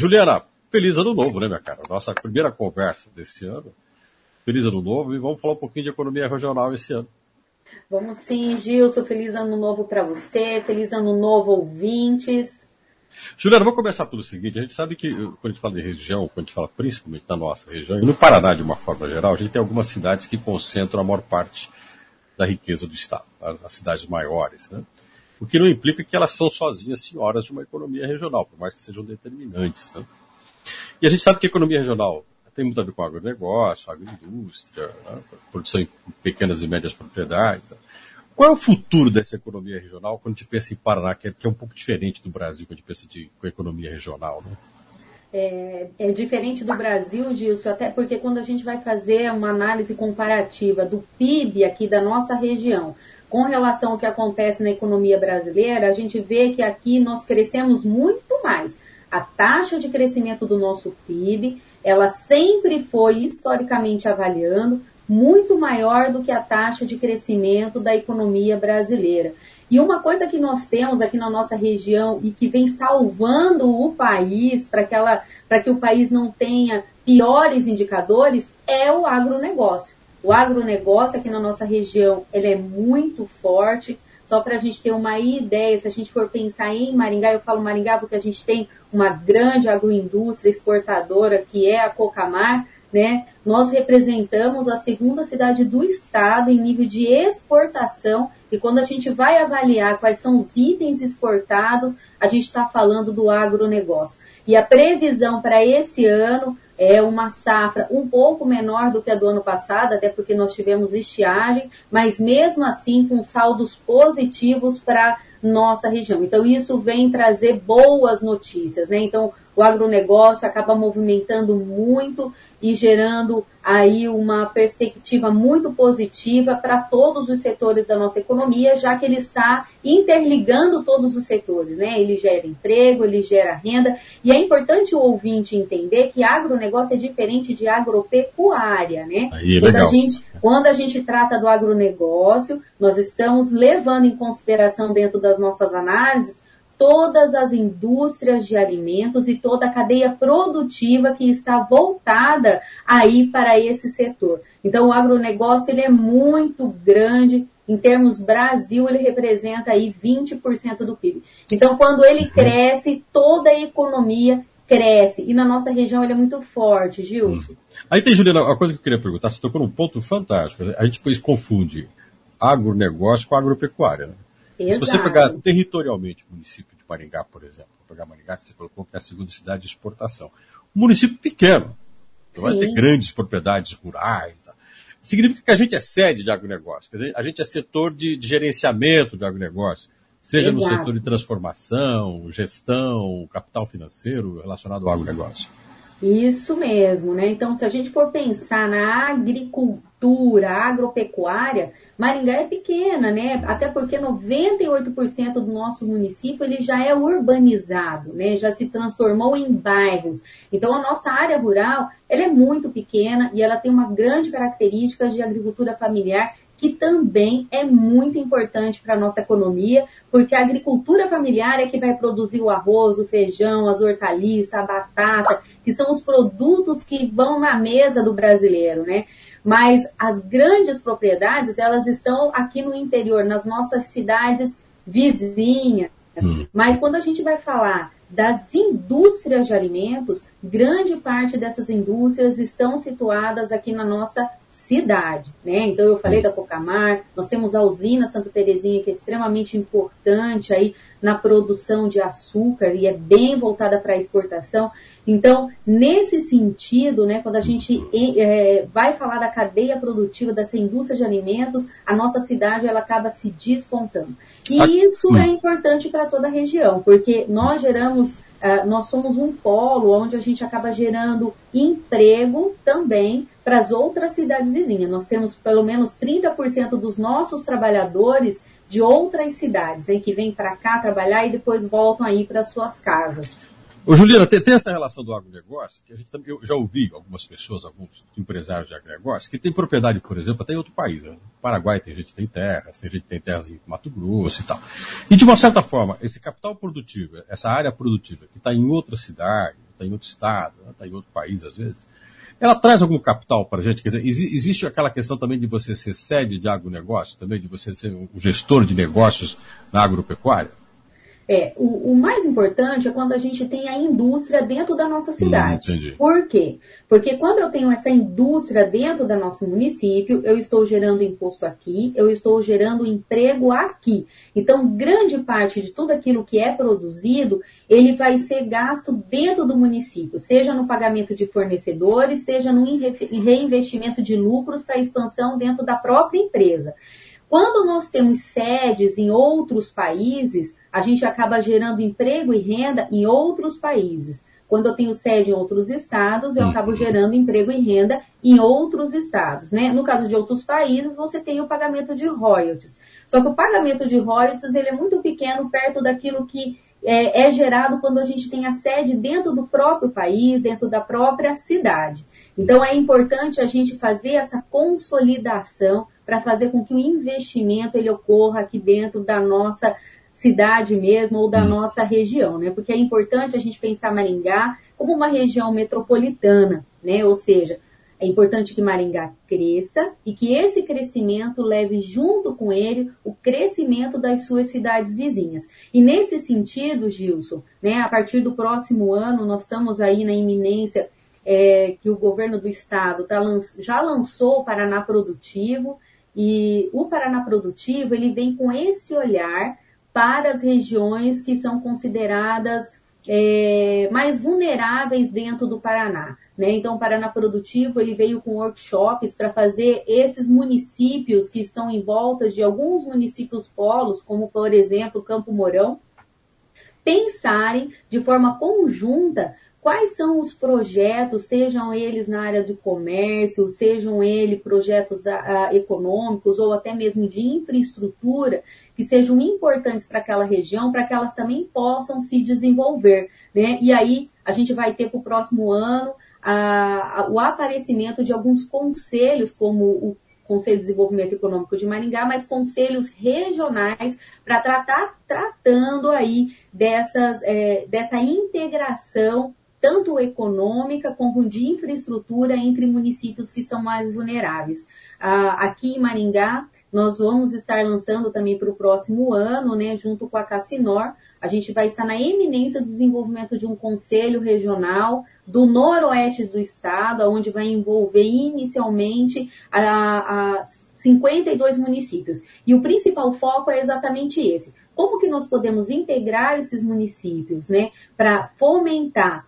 Juliana, feliz ano novo, né, minha cara? Nossa primeira conversa desse ano. Feliz ano novo e vamos falar um pouquinho de economia regional esse ano. Vamos sim, Gilson. Feliz ano novo para você. Feliz ano novo, ouvintes. Juliana, vou começar pelo seguinte. A gente sabe que quando a gente fala de região, quando a gente fala principalmente da nossa região, e no Paraná de uma forma geral, a gente tem algumas cidades que concentram a maior parte da riqueza do Estado, as cidades maiores, né? O que não implica que elas são sozinhas senhoras de uma economia regional, por mais que sejam determinantes, né? E a gente sabe que a economia regional tem muito a ver com agronegócio, agroindústria, né? Produção em pequenas e médias propriedades. Né? Qual é o futuro dessa economia regional quando a gente pensa em Paraná, que é um pouco diferente do Brasil, quando a gente pensa com a economia regional, né? É diferente do Brasil, Gilson, até porque quando a gente vai fazer uma análise comparativa do PIB aqui da nossa região com relação ao que acontece na economia brasileira, a gente vê que aqui nós crescemos muito mais. A taxa de crescimento do nosso PIB, ela sempre foi, historicamente avaliando, muito maior do que a taxa de crescimento da economia brasileira. E uma coisa que nós temos aqui na nossa região e que vem salvando o país para que o país não tenha piores indicadores é o agronegócio. O agronegócio aqui na nossa região ele é muito forte. Só para a gente ter uma ideia, se a gente for pensar em Maringá, eu falo Maringá porque a gente tem uma grande agroindústria exportadora que é a Cocamar, né? Nós representamos a segunda cidade do estado em nível de exportação e quando a gente vai avaliar quais são os itens exportados, a gente está falando do agronegócio. E a previsão para esse ano é uma safra um pouco menor do que a do ano passado, até porque nós tivemos estiagem, mas mesmo assim com saldos positivos para nossa região. Então isso vem trazer boas notícias, né? Então o agronegócio acaba movimentando muito e gerando aí uma perspectiva muito positiva para todos os setores da nossa economia, já que ele está interligando todos os setores, né? Ele gera emprego, ele gera renda, e é importante o ouvinte entender que agronegócio é diferente de agropecuária, né? Aí, legal. Quando a gente trata do agronegócio, nós estamos levando em consideração dentro das nossas análises todas as indústrias de alimentos e toda a cadeia produtiva que está voltada aí para esse setor. Então, o agronegócio ele é muito grande. Em termos Brasil, ele representa aí 20% do PIB. Então, quando ele cresce, toda a economia cresce. E na nossa região ele é muito forte, Gilson. Aí tem, Juliana, uma coisa que eu queria perguntar. Você tocou num ponto fantástico. A gente depois confunde agronegócio com agropecuária, né? Se você pegar territorialmente o município de Maringá, por exemplo, pegar Maringá, que você colocou que é a segunda cidade de exportação, um município pequeno, não vai ter grandes propriedades rurais, tá? Significa que a gente é sede de agronegócio, quer dizer, a gente é setor de gerenciamento de agronegócio, seja no setor de transformação, gestão, capital financeiro relacionado ao agronegócio. Isso mesmo, né? Então, se a gente for pensar na agricultura, agropecuária, Maringá é pequena, né? Até porque 98% do nosso município ele já é urbanizado, né? Já se transformou em bairros. Então, a nossa área rural, ela é muito pequena e ela tem uma grande característica de agricultura familiar que também é muito importante para a nossa economia, porque a agricultura familiar é que vai produzir o arroz, o feijão, as hortaliças, a batata, que são os produtos que vão na mesa do brasileiro, né? Mas as grandes propriedades, elas estão aqui no interior, nas nossas cidades vizinhas. Mas quando a gente vai falar das indústrias de alimentos, grande parte dessas indústrias estão situadas aqui na nossa cidade, né? Então eu falei da Cocamar, nós temos a usina Santa Terezinha, que é extremamente importante aí na produção de açúcar e é bem voltada para a exportação. Então, nesse sentido, né, quando a gente vai falar da cadeia produtiva dessa indústria de alimentos, a nossa cidade ela acaba se despontando. E isso é importante para toda a região, porque nós somos um polo onde a gente acaba gerando emprego também para as outras cidades vizinhas. Nós temos pelo menos 30% dos nossos trabalhadores de outras cidades, né, que vêm para cá trabalhar e depois voltam aí para suas casas. Ô, Juliana, tem essa relação do agronegócio, que eu já ouvi algumas pessoas, alguns empresários de agronegócio, que tem propriedade, por exemplo, até em outro país. Né? No Paraguai tem gente que tem terras em Mato Grosso e tal. E, de uma certa forma, esse capital produtivo, essa área produtiva que está em outra cidade, está em outro estado, está em outro país às vezes. Ela traz algum capital para a gente? Quer dizer, existe aquela questão também de você ser sede de agronegócio, também de você ser um gestor de negócios na agropecuária? O mais importante é quando a gente tem a indústria dentro da nossa cidade. Entendi. Por quê? Porque quando eu tenho essa indústria dentro do nosso município, eu estou gerando imposto aqui, eu estou gerando emprego aqui. Então, grande parte de tudo aquilo que é produzido, ele vai ser gasto dentro do município, seja no pagamento de fornecedores, seja no reinvestimento de lucros para expansão dentro da própria empresa. Quando nós temos sedes em outros países, a gente acaba gerando emprego e renda em outros países. Quando eu tenho sede em outros estados, eu acabo gerando emprego e renda em outros estados, né? No caso de outros países, você tem o pagamento de royalties. Só que o pagamento de royalties ele é muito pequeno perto daquilo que é gerado quando a gente tem a sede dentro do próprio país, dentro da própria cidade. Então, é importante a gente fazer essa consolidação para fazer com que o investimento ele ocorra aqui dentro da nossa cidade mesmo ou da nossa região, né? Porque é importante a gente pensar Maringá como uma região metropolitana, né? Ou seja, é importante que Maringá cresça e que esse crescimento leve junto com ele o crescimento das suas cidades vizinhas. E nesse sentido, Gilson, né, a partir do próximo ano, nós estamos aí na iminência que o governo do estado já lançou o Paraná Produtivo, e o Paraná Produtivo ele vem com esse olhar para as regiões que são consideradas mais vulneráveis dentro do Paraná, né? Então, o Paraná Produtivo ele veio com workshops para fazer esses municípios que estão em volta de alguns municípios polos, como, por exemplo, Campo Mourão, pensarem de forma conjunta quais são os projetos, sejam eles na área de comércio, sejam eles projetos econômicos ou até mesmo de infraestrutura, que sejam importantes para aquela região, para que elas também possam se desenvolver, né? E aí a gente vai ter para o próximo ano o aparecimento de alguns conselhos, como o Conselho de Desenvolvimento Econômico de Maringá, mas conselhos regionais para tratando aí dessa integração tanto econômica como de infraestrutura entre municípios que são mais vulneráveis. Aqui em Maringá, nós vamos estar lançando também para o próximo ano, né, junto com a Cassinor, a gente vai estar na eminência do desenvolvimento de um conselho regional do noroeste do estado, onde vai envolver inicialmente 52 municípios. E o principal foco é exatamente esse. Como que nós podemos integrar esses municípios, né, para fomentar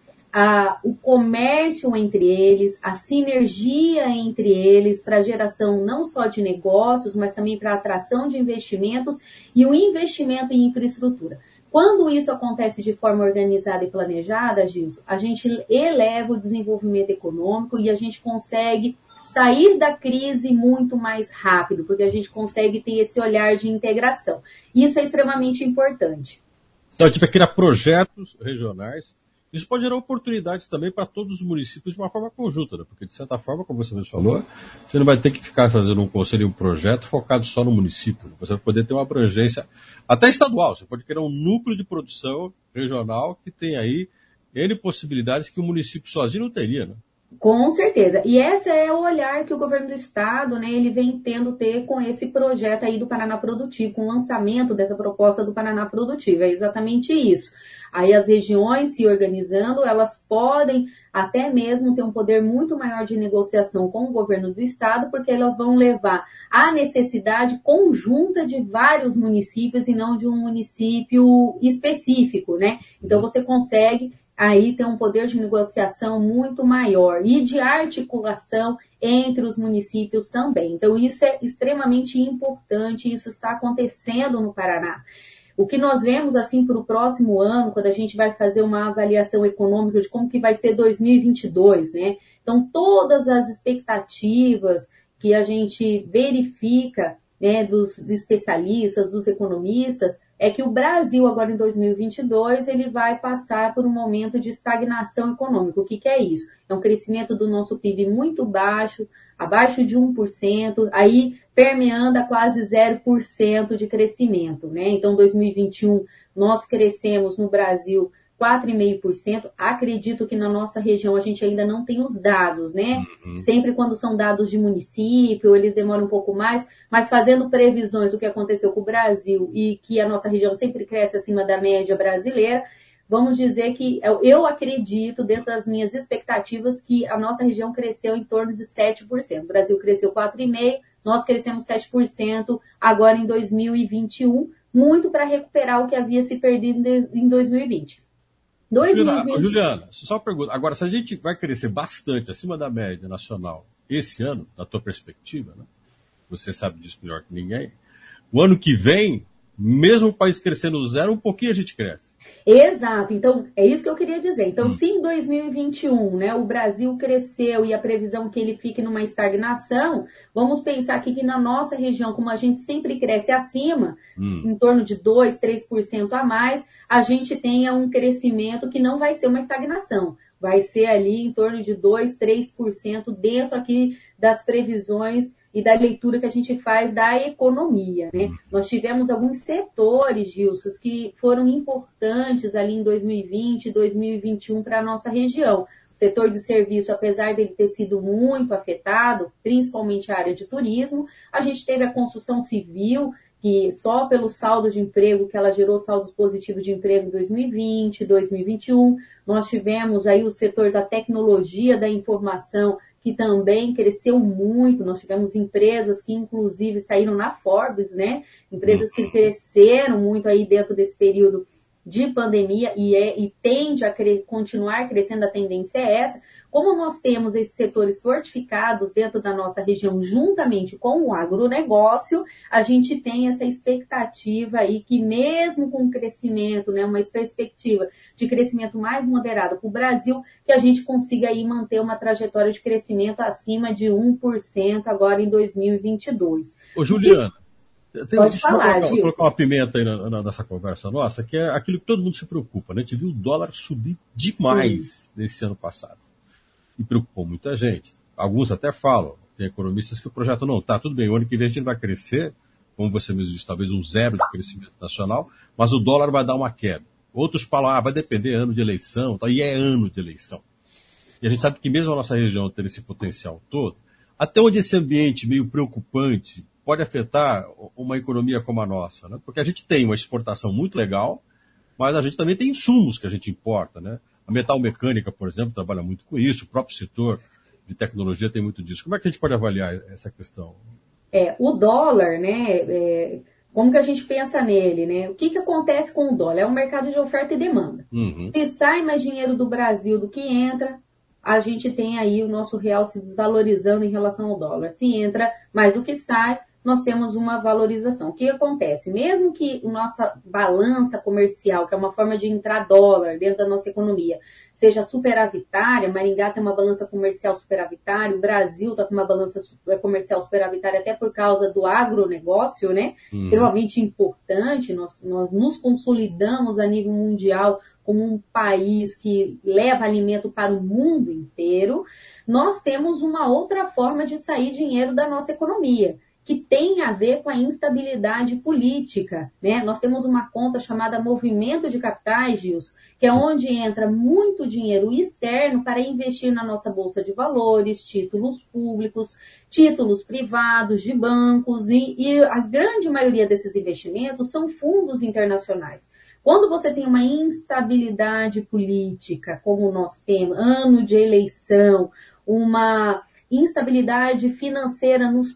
o comércio entre eles, a sinergia entre eles para a geração não só de negócios, mas também para a atração de investimentos e o investimento em infraestrutura. Quando isso acontece de forma organizada e planejada, Gilson, a gente eleva o desenvolvimento econômico e a gente consegue sair da crise muito mais rápido, porque a gente consegue ter esse olhar de integração. Isso é extremamente importante. Então, a gente vai criar projetos regionais. Isso pode gerar oportunidades também para todos os municípios de uma forma conjunta, né? Porque, de certa forma, como você mesmo falou, você não vai ter que ficar fazendo um conselho e um projeto focado só no município. Você vai poder ter uma abrangência até estadual. Você pode criar um núcleo de produção regional que tem aí N possibilidades que o município sozinho não teria, né? Com certeza. E esse é o olhar que o governo do estado, né, ele vem ter com esse projeto aí do Paraná Produtivo, com o lançamento dessa proposta do Paraná Produtivo. É exatamente isso. Aí as regiões se organizando, elas podem até mesmo ter um poder muito maior de negociação com o governo do estado, porque elas vão levar a necessidade conjunta de vários municípios e não de um município específico, né? Então você consegue aí ter um poder de negociação muito maior e de articulação entre os municípios também. Então, isso é extremamente importante, isso está acontecendo no Paraná. O que nós vemos, assim, para o próximo ano, quando a gente vai fazer uma avaliação econômica de como que vai ser 2022, né? Então, todas as expectativas que a gente verifica, né, dos especialistas, dos economistas, é que o Brasil, agora em 2022, ele vai passar por um momento de estagnação econômica. O que é isso? É um crescimento do nosso PIB muito baixo, abaixo de 1%, aí permeando a quase 0% de crescimento, né? Então, 2021, nós crescemos no Brasil 4,5%. Acredito que na nossa região a gente ainda não tem os dados, né? Sempre quando são dados de município, eles demoram um pouco mais, mas fazendo previsões do que aconteceu com o Brasil e que a nossa região sempre cresce acima da média brasileira, vamos dizer que eu acredito, dentro das minhas expectativas, que a nossa região cresceu em torno de 7%. O Brasil cresceu 4,5%, nós crescemos 7% agora em 2021, muito para recuperar o que havia se perdido em 2020. Juliana, só uma pergunta. Agora, se a gente vai crescer bastante acima da média nacional esse ano, na tua perspectiva, né? Você sabe disso melhor que ninguém, o ano que vem, mesmo o país crescendo zero, um pouquinho a gente cresce. Exato, então é isso que eu queria dizer. Então, se em 2021, né, o Brasil cresceu e a previsão é que ele fique numa estagnação, vamos pensar aqui que na nossa região, como a gente sempre cresce acima, em torno de 2%, 3% a mais, a gente tenha um crescimento que não vai ser uma estagnação. Vai ser ali em torno de 2%, 3% dentro aqui das previsões e da leitura que a gente faz da economia, né? Nós tivemos alguns setores, Gilson, que foram importantes ali em 2020 e 2021 para a nossa região. O setor de serviço, apesar dele ter sido muito afetado, principalmente a área de turismo, a gente teve a construção civil, que só pelo saldo de emprego, que ela gerou saldos positivos de emprego em 2020, 2021. Nós tivemos aí o setor da tecnologia, da informação, que também cresceu muito. Nós tivemos empresas que, inclusive, saíram na Forbes, né? Empresas que cresceram muito aí dentro desse período de pandemia e tende a continuar crescendo, a tendência é essa. Como nós temos esses setores fortificados dentro da nossa região, juntamente com o agronegócio, a gente tem essa expectativa aí que mesmo com o crescimento, né, uma perspectiva de crescimento mais moderado para o Brasil, que a gente consiga aí manter uma trajetória de crescimento acima de 1% agora em 2022. Ô, Juliana, pode falar, Gil. Colocar uma pimenta aí nessa conversa nossa, que é aquilo que todo mundo se preocupa, né? A gente viu o dólar subir demais nesse ano passado. E preocupou muita gente. Alguns até falam, tem economistas que o projeto não tá, tudo bem, o ano que vem a gente vai crescer, como você mesmo disse, talvez um zero de crescimento nacional, mas o dólar vai dar uma queda. Outros falam, vai depender ano de eleição, e é ano de eleição. E a gente sabe que mesmo a nossa região tendo esse potencial todo, até onde esse ambiente meio preocupante pode afetar uma economia como a nossa, né? Porque a gente tem uma exportação muito legal, mas a gente também tem insumos que a gente importa, né? A metalmecânica, por exemplo, trabalha muito com isso, o próprio setor de tecnologia tem muito disso. Como é que a gente pode avaliar essa questão? O dólar, né? Como que a gente pensa nele, né? O que acontece com o dólar? É um mercado de oferta e demanda. Se sai mais dinheiro do Brasil do que entra, a gente tem aí o nosso real se desvalorizando em relação ao dólar. Se entra mais do que sai, nós temos uma valorização. O que acontece? Mesmo que a nossa balança comercial, que é uma forma de entrar dólar dentro da nossa economia, seja superavitária, Maringá tem uma balança comercial superavitária, o Brasil está com uma balança comercial superavitária até por causa do agronegócio, né? Extremamente importante, nós nos consolidamos a nível mundial como um país que leva alimento para o mundo inteiro. Nós temos uma outra forma de sair dinheiro da nossa economia, que tem a ver com a instabilidade política, né? Nós temos uma conta chamada movimento de capitais, Gilson, que é onde entra muito dinheiro externo para investir na nossa bolsa de valores, títulos públicos, títulos privados de bancos e a grande maioria desses investimentos são fundos internacionais. Quando você tem uma instabilidade política, como nós temos, ano de eleição, uma instabilidade financeira nos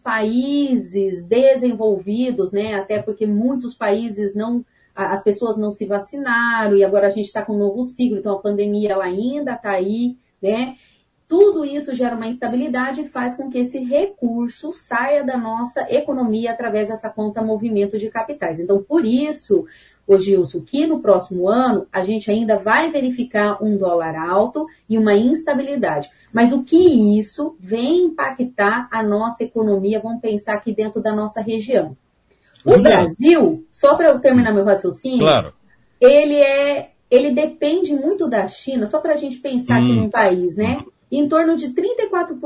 países desenvolvidos, né? Até porque muitos países as pessoas não se vacinaram e agora a gente está com um novo ciclo, então a pandemia ela ainda está aí, né? Tudo isso gera uma instabilidade e faz com que esse recurso saia da nossa economia através dessa conta movimento de capitais. Então, por isso, Gilson, que no próximo ano a gente ainda vai verificar um dólar alto e uma instabilidade. Mas o que isso vem impactar a nossa economia, vamos pensar aqui dentro da nossa região. O Brasil, só para eu terminar meu raciocínio, claro, ele depende muito da China, só para a gente pensar aqui num país, né? Em torno de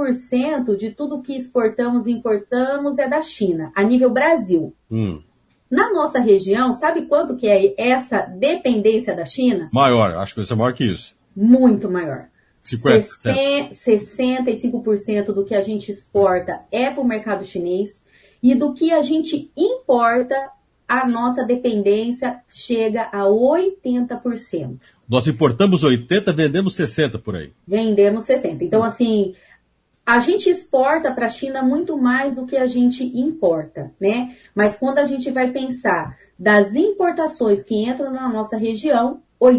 34% de tudo que exportamos e importamos é da China, a nível Brasil. Na nossa região, sabe quanto que é essa dependência da China? Maior, acho que vai ser maior que isso. Muito maior. 50%. 65% do que a gente exporta é para o mercado chinês e do que a gente importa, a nossa dependência chega a 80%. Nós importamos 80, vendemos 60 por aí. Vendemos 60. Então, assim, a gente exporta para a China muito mais do que a gente importa, né? Mas quando a gente vai pensar das importações que entram na nossa região,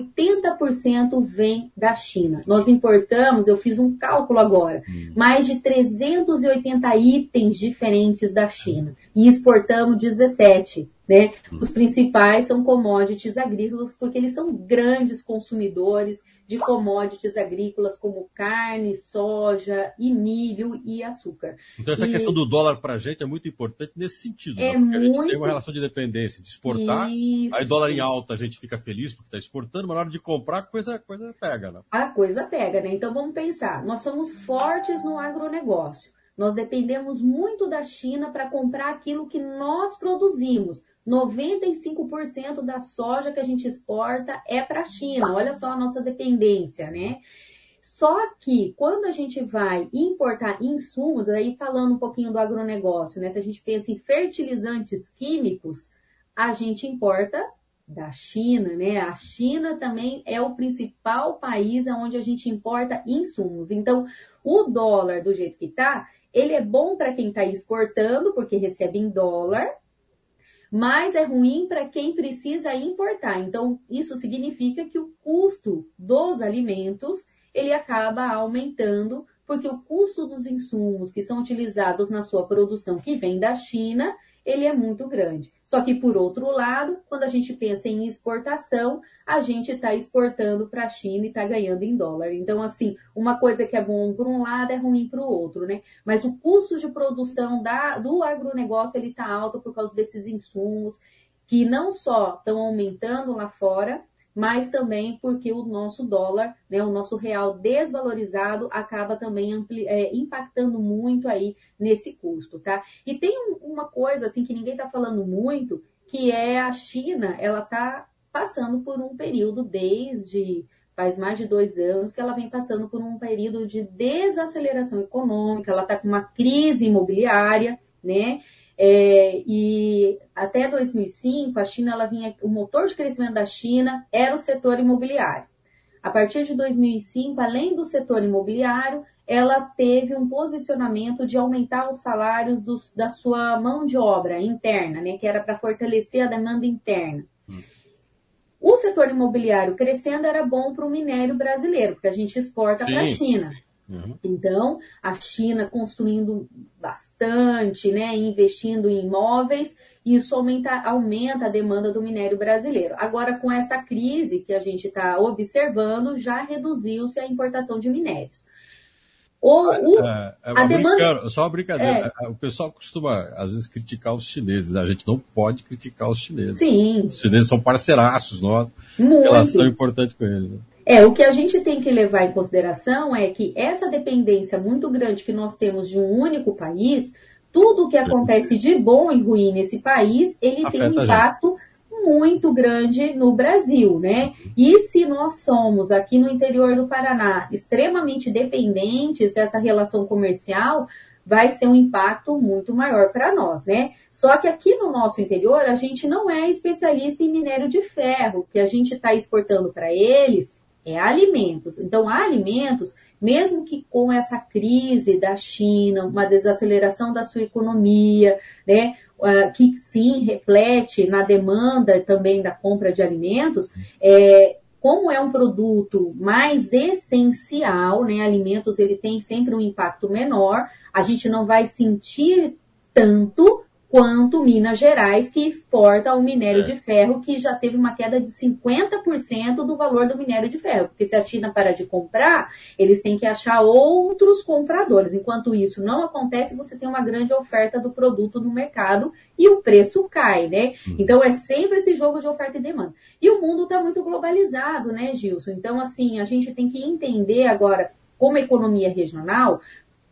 80% vem da China. Nós importamos, eu fiz um cálculo agora, mais de 380 itens diferentes da China. E exportamos 17, né? Os principais são commodities agrícolas, porque eles são grandes consumidores de commodities agrícolas como carne, soja e milho e açúcar. Então essa questão do dólar para a gente é muito importante nesse sentido, né? Porque a gente tem uma relação de dependência, de exportar, Isso. aí dólar em alta a gente fica feliz porque está exportando, mas na hora de comprar a coisa pega, né? A coisa pega, né? Então vamos pensar, nós somos fortes no agronegócio, nós dependemos muito da China para comprar aquilo que nós produzimos. 95% da soja que a gente exporta é para a China. Olha só a nossa dependência, né? Só que quando a gente vai importar insumos, aí falando um pouquinho do agronegócio, né? Se a gente pensa em fertilizantes químicos, a gente importa da China, né? A China também é o principal país onde a gente importa insumos. Então, o dólar, do jeito que está, ele é bom para quem está exportando, porque recebe em dólar, mas é ruim para quem precisa importar. Então, isso significa que o custo dos alimentos, ele acaba aumentando, porque o custo dos insumos que são utilizados na sua produção, que vem da China, ele é muito grande. Só que, por outro lado, quando a gente pensa em exportação, a gente está exportando para a China e está ganhando em dólar. Então, assim, uma coisa que é bom por um lado é ruim para o outro, né? Mas o custo de produção do agronegócio, ele está alto por causa desses insumos, que não só estão aumentando lá fora, mas também porque o nosso dólar, né, o nosso real desvalorizado, acaba também impactando muito aí nesse custo, tá? E tem uma coisa, assim, que ninguém está falando muito, que é a China, ela está passando por um período faz mais de 2 anos que ela vem passando por um período de desaceleração econômica, ela está com uma crise imobiliária, né? E até 2005, a China, o motor de crescimento da China era o setor imobiliário. A partir de 2005, além do setor imobiliário, ela teve um posicionamento de aumentar os salários da sua mão de obra interna, né, que era para fortalecer a demanda interna. O setor imobiliário crescendo era bom para o minério brasileiro, porque a gente exporta para a China. Uhum. Então, a China construindo bastante, né, investindo em imóveis, isso aumenta a demanda do minério brasileiro. Agora, com essa crise que a gente está observando, já reduziu-se a importação de minérios. A demanda... Só uma brincadeira. O pessoal costuma, às vezes, criticar os chineses. A gente não pode criticar os chineses. Sim. Os chineses são parceiraços nossos. Muito. Relação importante com eles, né? O que a gente tem que levar em consideração é que essa dependência muito grande que nós temos de um único país, tudo que acontece de bom e ruim nesse país, ele tem um impacto muito grande no Brasil, né? E se nós somos, aqui no interior do Paraná, extremamente dependentes dessa relação comercial, vai ser um impacto muito maior para nós, né? Só que aqui no nosso interior, a gente não é especialista em minério de ferro. O que a gente está exportando para eles é alimentos. Então, alimentos, mesmo que com essa crise da China, uma desaceleração da sua economia, né, que sim reflete na demanda também da compra de alimentos, como é um produto mais essencial, né, alimentos ele tem sempre um impacto menor, a gente não vai sentir tanto quanto Minas Gerais, que exporta o minério de ferro, que já teve uma queda de 50% do valor do minério de ferro. Porque se a China parar de comprar, eles têm que achar outros compradores. Enquanto isso não acontece, você tem uma grande oferta do produto no mercado e o preço cai, né? Então, é sempre esse jogo de oferta e demanda. E o mundo está muito globalizado, né, Gilson? Então, assim, a gente tem que entender agora, como economia regional,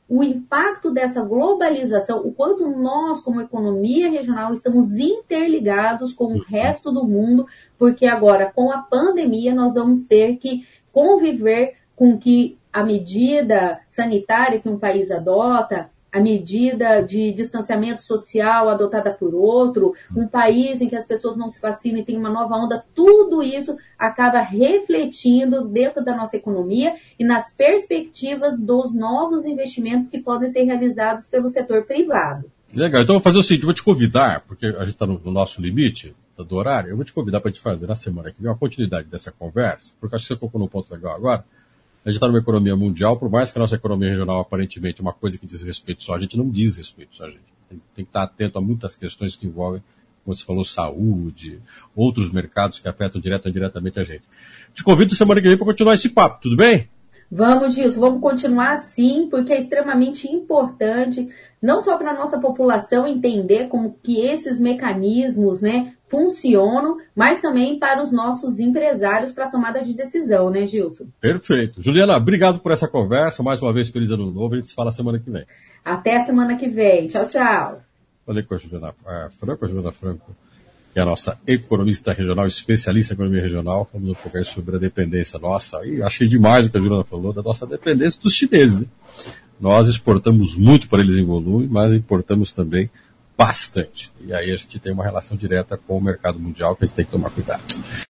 o impacto dessa globalização, o quanto nós, como economia regional, estamos interligados com o resto do mundo, porque agora, com a pandemia, nós vamos ter que conviver com que a medida sanitária que um país adota, a medida de distanciamento social adotada por outro, um país em que as pessoas não se vacinam e tem uma nova onda, tudo isso acaba refletindo dentro da nossa economia e nas perspectivas dos novos investimentos que podem ser realizados pelo setor privado. Legal, então eu vou fazer o seguinte, eu vou te convidar, porque a gente está no nosso limite do horário, eu vou te convidar para a gente fazer na semana que vem uma continuidade dessa conversa, porque acho que você tocou num ponto legal agora. A gente está numa economia mundial, por mais que a nossa economia regional aparentemente é uma coisa que diz respeito só a gente, não diz respeito só a gente. Tem que estar atento a muitas questões que envolvem, como você falou, saúde, outros mercados que afetam direto ou indiretamente a gente. Te convido semana que vem para continuar esse papo, tudo bem? Vamos, Gilson, vamos continuar assim, porque é extremamente importante, não só para a nossa população entender como que esses mecanismos, né, funcionam, mas também para os nossos empresários para a tomada de decisão, né, Gilson? Perfeito. Juliana, obrigado por essa conversa. Mais uma vez, feliz ano novo. A gente se fala semana que vem. Até semana que vem. Tchau, tchau. Falei com a Juliana Franco, que é a nossa economista regional, especialista em economia regional. Falamos um pouco aí sobre a dependência nossa. E achei demais o que a Juliana falou, da nossa dependência dos chineses, né? Nós exportamos muito para eles em volume, mas importamos também bastante. E aí a gente tem uma relação direta com o mercado mundial que a gente tem que tomar cuidado.